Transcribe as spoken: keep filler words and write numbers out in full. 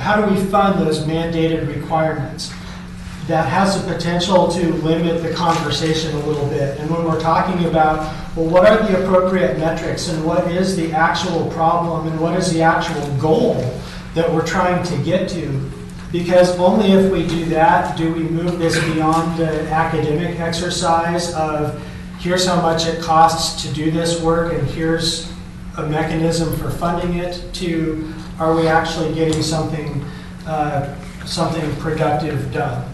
how do we fund those mandated requirements? That has the potential to limit the conversation a little bit. And when we're talking about, well, what are the appropriate metrics and what is the actual problem and what is the actual goal that we're trying to get to? Because only if we do that do we move this beyond the academic exercise of here's how much it costs to do this work and here's a mechanism for funding it, to are we actually getting something, uh, something productive done?